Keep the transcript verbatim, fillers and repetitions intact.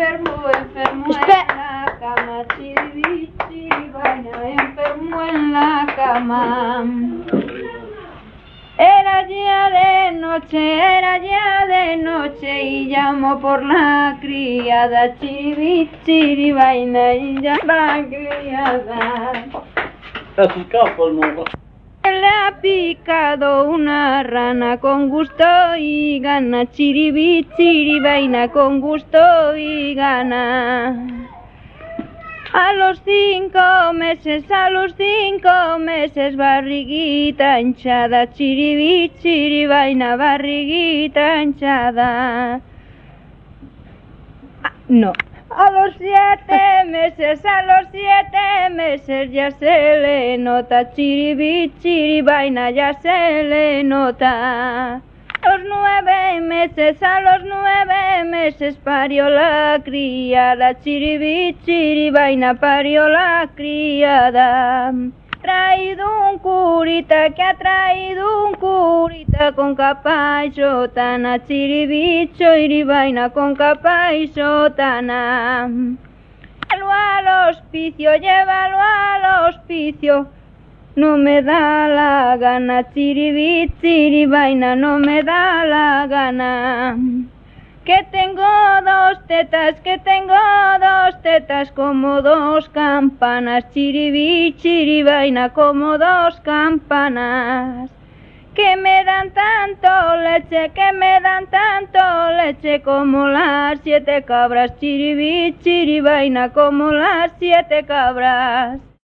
enfermo, enfermo Espera. en la cama, chiribi, chiribaina, enfermo en la cama. Era ya de noche, era ya de noche y llamó por la criada, chiribi, chiribaina y llamó la criada. Escapo el mono. Le ha picado una rana con gusto y gana, chiribi, chiribaina, con gusto y gana. A los cinco meses, a los cinco meses, barriguita hinchada, chiribi, chiribaina, barriguita hinchada. Ah, no. A los siete meses, a los siete meses ya se le nota, chiribi, chiribaina, ya se le nota. A los nueve meses, a los nueve meses parió la criada, chiribi, chiribaina, parió la criada. Traído un curita, que ha traído un curita con capa y sotana, chiribi, chiribaina, con capa y sotana. Llévalo al hospicio, llévalo al hospicio, no me da la gana, chiribi, chiribaina, no me da la gana. Que tengo dos tetas, que tengo dos tetas como dos campanas, chiribi, chiribaina, como dos campanas. Que me dan tanto leche, que me dan tanto leche como las siete cabras, chiribi, chiribaina, como las siete cabras.